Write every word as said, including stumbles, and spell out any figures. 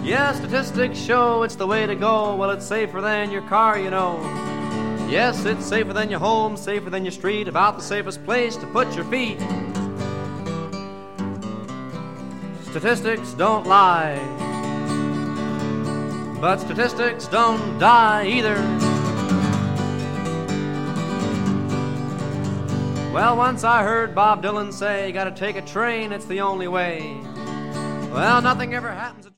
Yeah, statistics show it's the way to go. Well, it's safer than your car, you know. Yes, it's safer than your home, safer than your street, about the safest place to put your feet. Statistics don't lie, but statistics don't die either. Well, once I heard Bob Dylan say, you gotta take a train, it's the only way. Well, nothing ever happens.